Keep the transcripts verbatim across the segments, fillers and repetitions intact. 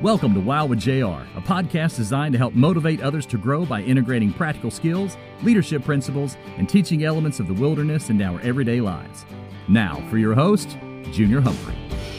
Welcome to Wow with J R, a podcast designed to help motivate others to grow by integrating practical skills, leadership principles, and teaching elements of the wilderness into our everyday lives. Now, for your host, Junior Humphrey.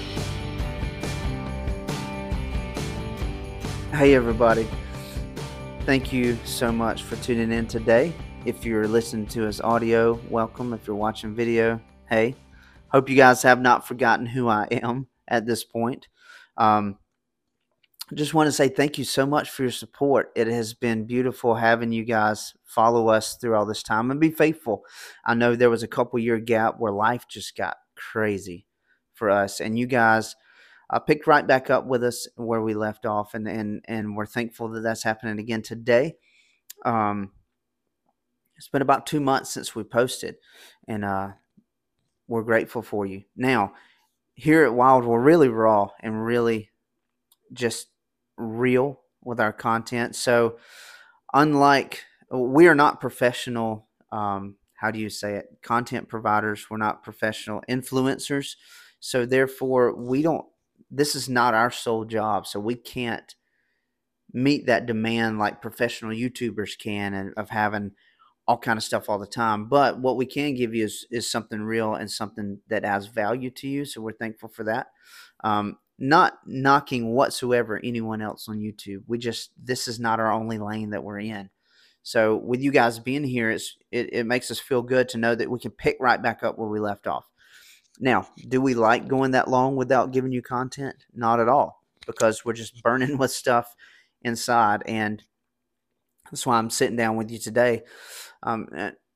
Hey, everybody. Thank you so much for tuning in today. If you're listening to us audio, welcome. If you're watching video, hey. Hope you guys have not forgotten who I am at this point. Um, just want to say thank you so much for your support. It has been beautiful having you guys follow us through all this time and be faithful. I know there was a couple year gap where life just got crazy for us, and you guys uh, picked right back up with us where we left off, and and and we're thankful that that's happening again today. Um, it's been about two months since we posted, and uh, we're grateful for you. Now, here at Wild, we're really raw and really just real with our content. So unlike, we are not professional, um, how do you say it, content providers. We're not professional influencers. So therefore, we don't, this is not our sole job. So we can't meet that demand like professional YouTubers can, and of having all kind of stuff all the time. But what we can give you is, is something real and something that adds value to you. So we're thankful for that. Um, not knocking whatsoever anyone else on YouTube. We just, this is not our only lane that we're in. So with you guys being here, it's, it, it makes us feel good to know that we can pick right back up where we left off. Now, do we like going that long without giving you content? Not at all, because we're just burning with stuff inside. And that's why I'm sitting down with you today. Um,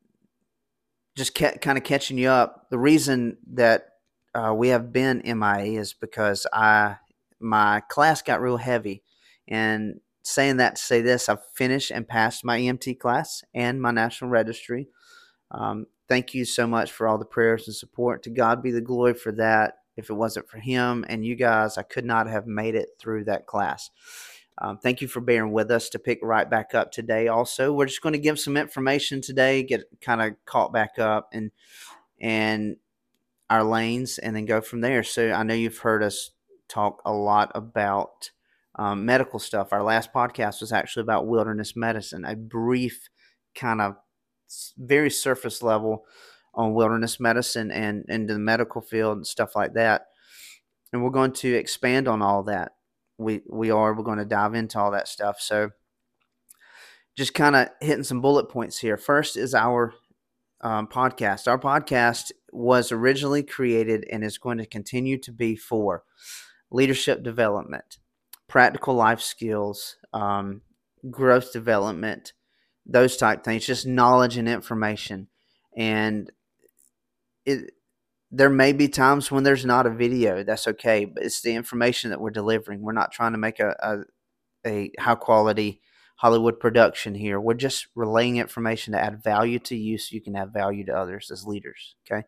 just ca- kind of catching you up. The reason that uh, we have been M I A is because I my class got real heavy. And saying that to say this, I've finished and passed my E M T class and my National Registry. Um, thank you so much for all the prayers and support. To God be the glory for that. If it wasn't for Him and you guys, I could not have made it through that class. Um, thank you for bearing with us to pick right back up today. Also, we're just going to give some information today, get kind of caught back up and and our lanes, and then go from there. So I know you've heard us talk a lot about um, medical stuff. Our last podcast was actually about wilderness medicine, a brief kind of very surface level on wilderness medicine and into the medical field and stuff like that. And we're going to expand on all that. We we are. We're going to dive into all that stuff. So just kind of hitting some bullet points here. First is our um, podcast. Our podcast was originally created and is going to continue to be for leadership development, practical life skills, um, growth development, those type things, just knowledge and information. And it there may be times when there's not a video. That's okay, but it's the information that we're delivering. We're not trying to make a, a, a high quality Hollywood production here. We're just relaying information to add value to you so you can add value to others as leaders, okay?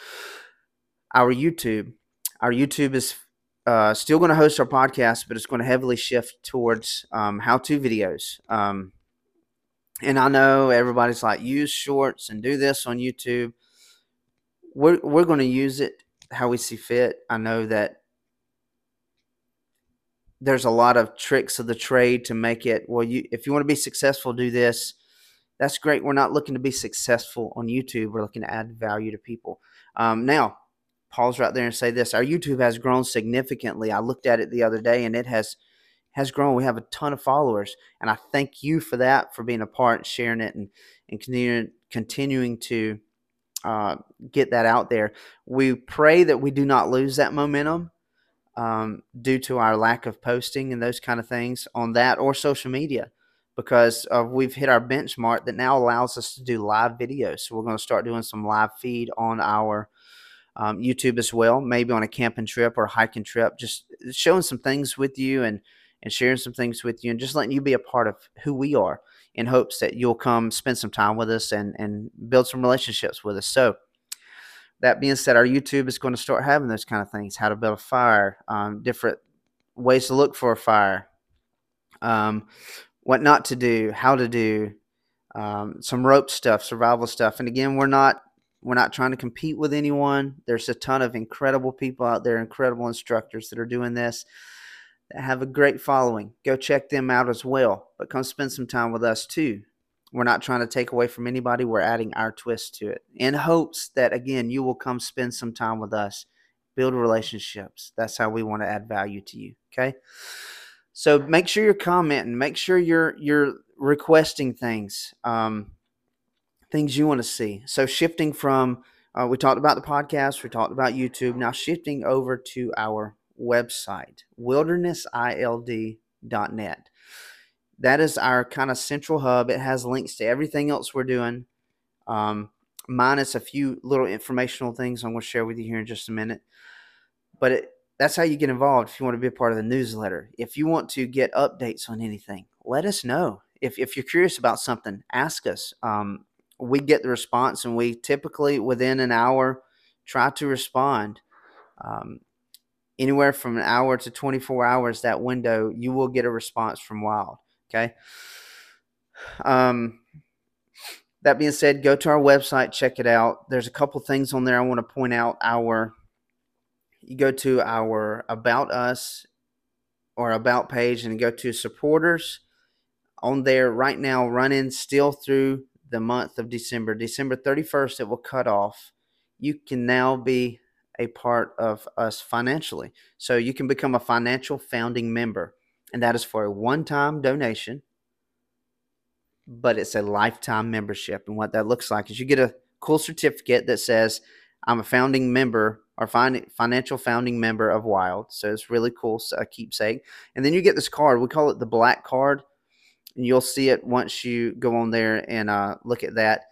Our YouTube. Our YouTube is uh, still going to host our podcast, but it's going to heavily shift towards um, how-to videos. Um, and I know everybody's like, use shorts and do this on YouTube. We're we're going to use it how we see fit. I know that there's a lot of tricks of the trade to make it, well, you if you want to be successful, do this. That's great. We're not looking to be successful on YouTube. We're looking to add value to people. Um, now, pause right there and say this. Our YouTube has grown significantly. I looked at it the other day, and it has has grown. We have a ton of followers, and I thank you for that, for being a part, sharing it, and, and continuing, continuing to uh, get that out there. We pray that we do not lose that momentum um, due to our lack of posting and those kind of things on that or social media, because uh, we've hit our benchmark that now allows us to do live videos. So we're going to start doing some live feed on our um, YouTube as well, maybe on a camping trip or a hiking trip, just showing some things with you and, and sharing some things with you and just letting you be a part of who we are, in hopes that you'll come spend some time with us and, and build some relationships with us. So that being said, our YouTube is going to start having those kind of things, how to build a fire, um, different ways to look for a fire, um, what not to do, how to do, um, some rope stuff, survival stuff. And again, we're not we're not trying to compete with anyone. There's a ton of incredible people out there, incredible instructors that are doing this. that have a great following. Go check them out as well, but come spend some time with us too. We're not trying to take away from anybody. We're adding our twist to it in hopes that, again, you will come spend some time with us, build relationships. That's how we want to add value to you, okay? So make sure you're commenting. Make sure you're you're requesting things, um, things you want to see. So shifting from, uh, we talked about the podcast, we talked about YouTube. Now shifting over to our website, wilderness I L D dot net. That is our kind of central hub. It has links to everything else we're doing, um, minus a few little informational things I'm going to share with you here in just a minute. But it, that's how you get involved if you want to be a part of the newsletter. If you want to get updates on anything, let us know. If, if you're curious about something, ask us. Um, we get the response, and we typically, within an hour, try to respond. Um, anywhere from an hour to twenty-four hours, that window, you will get a response from Wild. Okay. Um, that being said, go to our website, check it out. There's a couple things on there I want to point out. Our, you go to our About Us or About page and go to Supporters. On there right now, running still through the month of December. December thirty-first, it will cut off. You can now be a part of us financially. So you can become a financial founding member. And that is for a one-time donation, but it's a lifetime membership. And what that looks like is you get a cool certificate that says, I'm a founding member or fin- financial founding member of Wild. So it's really cool, so a keepsake. And then you get this card. We call it the black card. And you'll see it once you go on there and uh, look at that.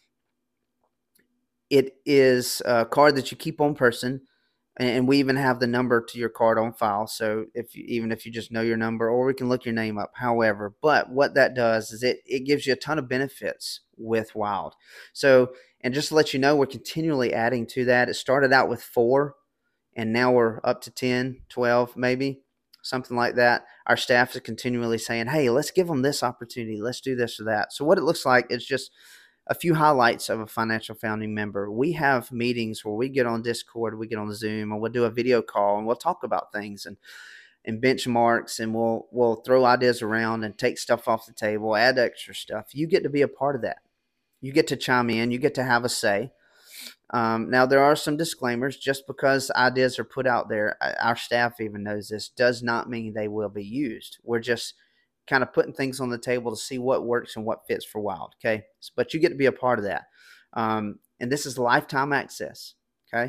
It is a card that you keep on person. And we even have the number to your card on file. So if you, even if you just know your number, or we can look your name up, however. But what that does is it, it gives you a ton of benefits with Wild. So, and just to let you know, we're continually adding to that. It started out with four, and now we're up to ten, twelve, maybe, something like that. Our staff is continually saying, hey, let's give them this opportunity. Let's do this or that. So what it looks like is just a few highlights of a financial founding member. We have meetings where we get on Discord, we get on Zoom, and we'll do a video call, and we'll talk about things and and benchmarks, and we'll we'll throw ideas around and take stuff off the table, add extra stuff. You get to be a part of that. You get to chime in. You get to have a say. Um, now, there are some disclaimers. Just because ideas are put out there, our staff even knows this, does not mean they will be used. We're just kind of putting things on the table to see what works and what fits for Wild, okay? But you get to be a part of that. Um, and this is lifetime access, okay?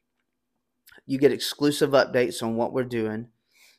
You get exclusive updates on what we're doing.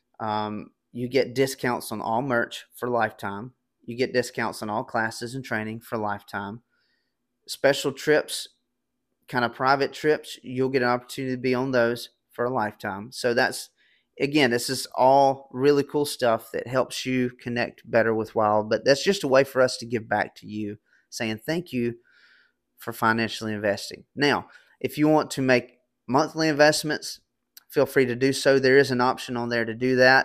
Um, you get discounts on all merch for lifetime. You get discounts on all classes and training for lifetime. Special trips, kind of private trips, you'll get an opportunity to be on those for a lifetime. So that's, again, this is all really cool stuff that helps you connect better with Wild, but that's just a way for us to give back to you, saying thank you for financially investing. Now, if you want to make monthly investments, feel free to do so. There is an option on there to do that.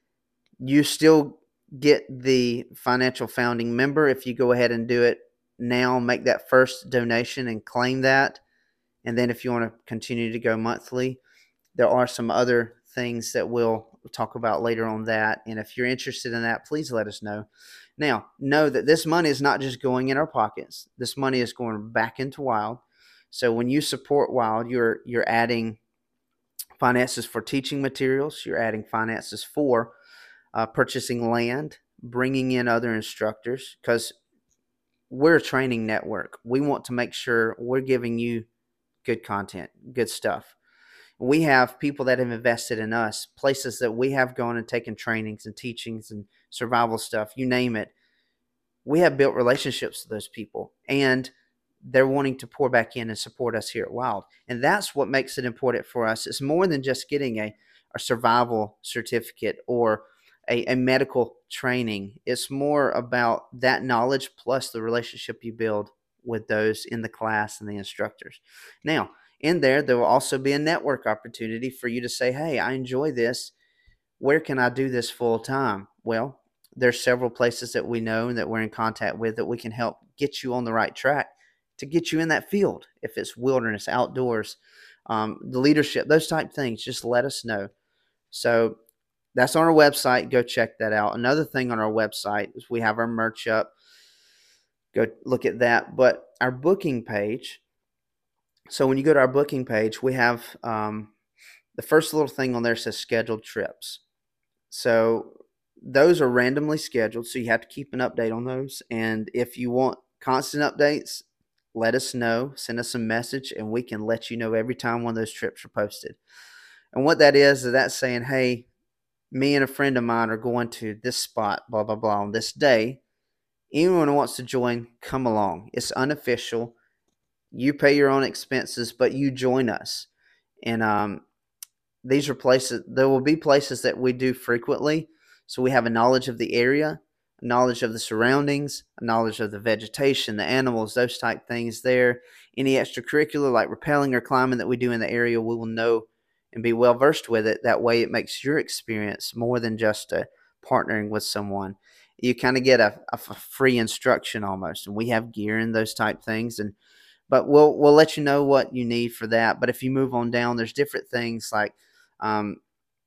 You still get the financial founding member if you go ahead and do it now, make that first donation and claim that. And then if you want to continue to go monthly, there are some other things that we'll talk about later on that. And if you're interested in that, please let us know. Now, know that this money is not just going in our pockets. This money is going back into Wild. So when you support Wild, you're you're adding finances for teaching materials. You're adding finances for uh, purchasing land, bringing in other instructors, because we're a training network. We want to make sure we're giving you good content, good stuff. We have people that have invested in us, places that we have gone and taken trainings and teachings and survival stuff, you name it. We have built relationships with those people, and they're wanting to pour back in and support us here at Wild. And that's what makes it important for us. It's more than just getting a, a survival certificate or a, a medical training. It's more about that knowledge plus the relationship you build with those in the class and the instructors. Now, in there, there will also be a network opportunity for you to say, hey, I enjoy this. Where can I do this full time? Well, there's several places that we know and that we're in contact with that we can help get you on the right track to get you in that field. If it's wilderness, outdoors, um, the leadership, those type things, just let us know. So that's on our website. Go check that out. Another thing on our website is we have our merch up. Go look at that. But our booking page, so when you go to our booking page, we have um, the first little thing on there says scheduled trips. So those are randomly scheduled, so you have to keep an update on those. And if you want constant updates, let us know. Send us a message, and we can let you know every time one of those trips are posted. And what that is, is that's saying, hey, me and a friend of mine are going to this spot, blah, blah, blah, on this day. Anyone who wants to join, come along. It's unofficial. You pay your own expenses, but you join us. And um, these are places, there will be places that we do frequently. So we have a knowledge of the area, a knowledge of the surroundings, a knowledge of the vegetation, the animals, those type things there. Any extracurricular like rappelling or climbing that we do in the area, we will know and be well versed with it. That way it makes your experience more than just a partnering with someone. You kind of get a, a free instruction almost, and we have gear and those type things. And but we'll we'll let you know what you need for that. But if you move on down, there's different things like um,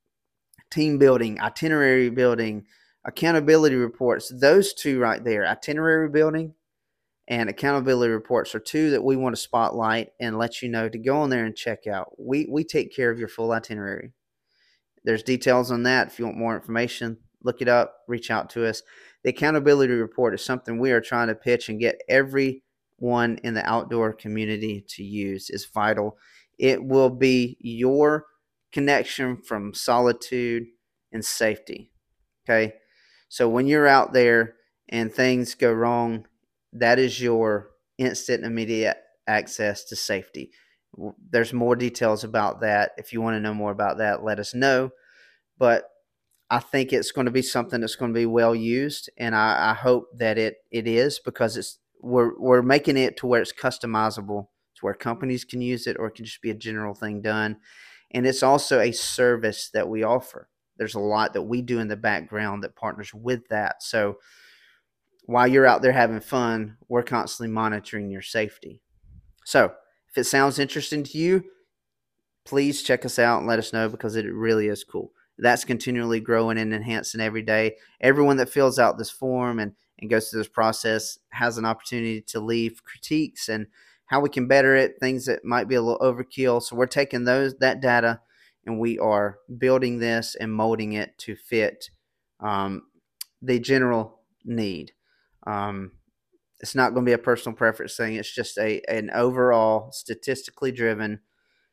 team building, itinerary building, accountability reports. Those two right there, itinerary building and accountability reports, are two that we want to spotlight and let you know to go on there and check out. We we take care of your full itinerary. There's details on that. If you want more information, look it up, reach out to us. The accountability report is something we are trying to pitch and get everyone in the outdoor community to use. It's vital. It will be your connection from solitude and safety. Okay. So when you're out there and things go wrong, that is your instant, immediate access to safety. There's more details about that. If you want to know more about that, let us know. But I think it's going to be something that's going to be well used, and I, I hope that it it is, because it's we're we're making it to where it's customizable, to where companies can use it, or it can just be a general thing done. And it's also a service that we offer. There's a lot that we do in the background that partners with that. So while you're out there having fun, we're constantly monitoring your safety. So if it sounds interesting to you, please check us out and let us know, because it really is cool. That's continually growing and enhancing every day. Everyone that fills out this form and, and goes through this process has an opportunity to leave critiques and how we can better it, things that might be a little overkill. So we're taking those that data and we are building this and molding it to fit um, the general need. Um, it's not going to be a personal preference thing. It's just a an overall statistically driven,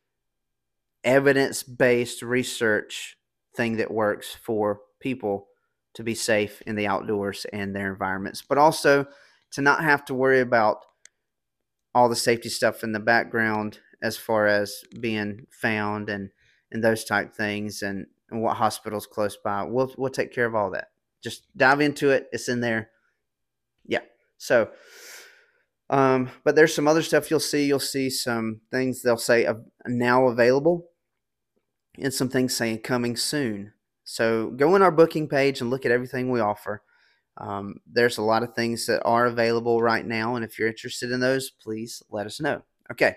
evidence-based research thing that works for people to be safe in the outdoors and their environments, but also to not have to worry about all the safety stuff in the background as far as being found and, and those type things and, and what hospitals close by. We'll, we'll take care of all that. Just dive into it. It's in there. Yeah. So, um, but there's some other stuff you'll see. You'll see some things they'll say uh, now available, and some things saying coming soon. So go on our booking page and look at everything we offer. Um, there's a lot of things that are available right now, and if you're interested in those, please let us know. Okay.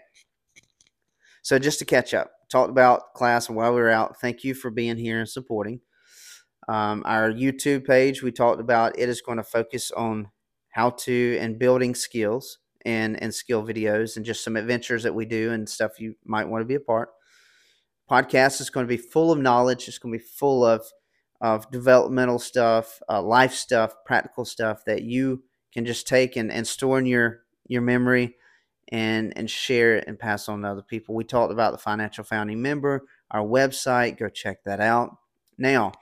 So just to catch up, talked about class and while we were out. Thank you for being here and supporting. Um, our YouTube page, we talked about it is going to focus on how to and building skills and, and skill videos and just some adventures that we do and stuff you might want to be a part. Podcast is going to be full of knowledge. It's going to be full of, of developmental stuff, uh, life stuff, practical stuff that you can just take and, and store in your, your memory and, and share it and pass on to other people. We talked about the Financial Founding Member, our website. Go check that out. Now,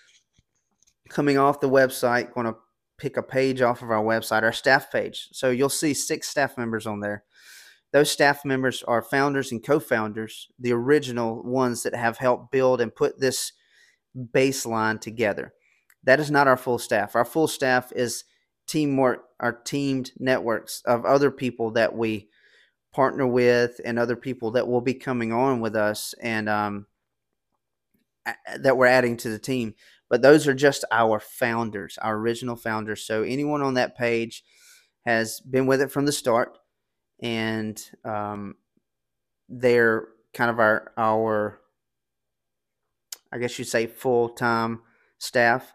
coming off the website, going to pick a page off of our website, our staff page. So you'll see six staff members on there. Those staff members are founders and co-founders, the original ones that have helped build and put this baseline together. That is not our full staff. Our full staff is teamwork, our teamed networks of other people that we partner with and other people that will be coming on with us and um, that we're adding to the team. But those are just our founders, our original founders. So anyone on that page has been with it from the start. And um, they're kind of our, our, I guess you'd say, full-time staff.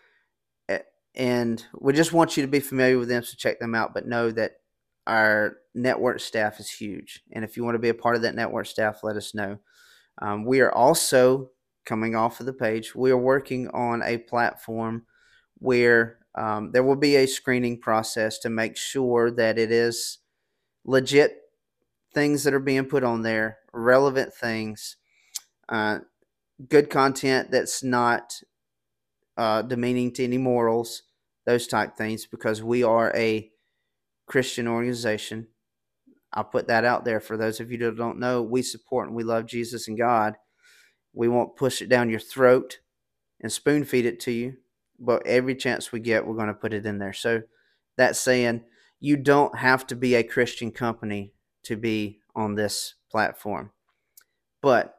And we just want you to be familiar with them, so check them out. But know that our network staff is huge. And if you want to be a part of that network staff, let us know. Um, we are also coming off of the page. We are working on a platform where um, there will be a screening process to make sure that it is legit things that are being put on there, relevant things, uh, good content that's not uh, demeaning to any morals, those type things, because we are a Christian organization. I'll put that out there for those of you that don't know. We support and we love Jesus and God. We won't push it down your throat and spoon feed it to you, but every chance we get, we're going to put it in there. So that's saying you don't have to be a Christian company to be on this platform, but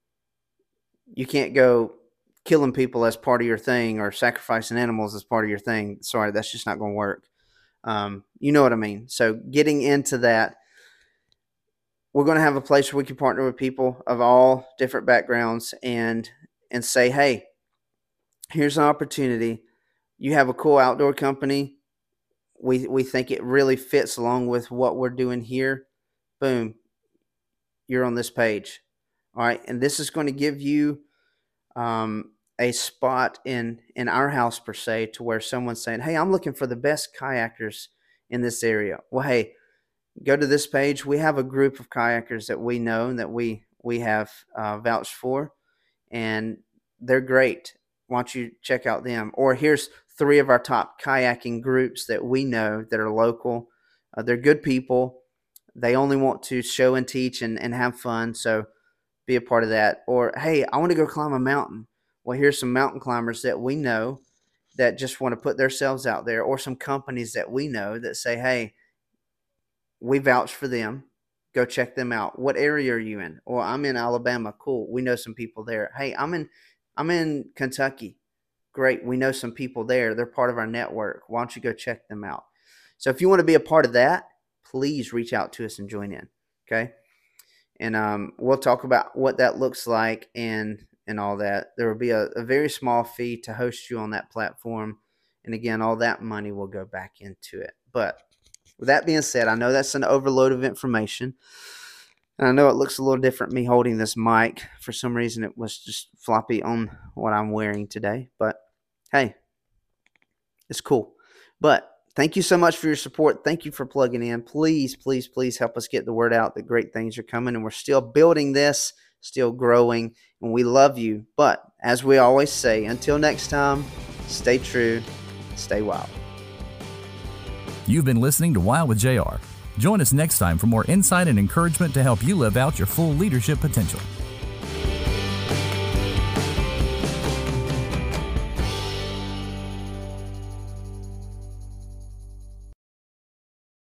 you can't go killing people as part of your thing or sacrificing animals as part of your thing. Sorry, that's just not going to work. Um, you know what I mean? So getting into that, we're going to have a place where we can partner with people of all different backgrounds and and say, hey, here's an opportunity. You have a cool outdoor company. We we think it really fits along with what we're doing here. Boom, you're on this page. All right, and this is going to give you um, a spot in in our house per se, to where someone's saying, hey, I'm looking for the best kayakers in this area. Well, hey, go to this page. We have a group of kayakers that we know and that we we have uh, vouched for, and they're great. Why don't you check out them? Or here's three of our top kayaking groups that we know that are local. Uh, they're good people. They only want to show and teach and, and have fun, so be a part of that. Or, hey, I want to go climb a mountain. Well, here's some mountain climbers that we know that just want to put themselves out there, or some companies that we know that say, hey, we vouch for them. Go check them out. What area are you in? Or I'm in Alabama. Cool. We know some people there. Hey, I'm in I'm in Kentucky. Great. We know some people there. They're part of our network. Why don't you go check them out? So if you want to be a part of that, please reach out to us and join in. Okay. And um, we'll talk about what that looks like and and all that. There will be a, a very small fee to host you on that platform. And again, all that money will go back into it. But with that being said, I know that's an overload of information. And I know it looks a little different, me holding this mic. For some reason, it was just floppy on what I'm wearing today. But, hey, it's cool. But thank you so much for your support. Thank you for plugging in. Please, please, please help us get the word out that great things are coming. And we're still building this, still growing, and we love you. But as we always say, until next time, stay true, stay wild. You've been listening to Wild with J R. Join us next time for more insight and encouragement to help you live out your full leadership potential.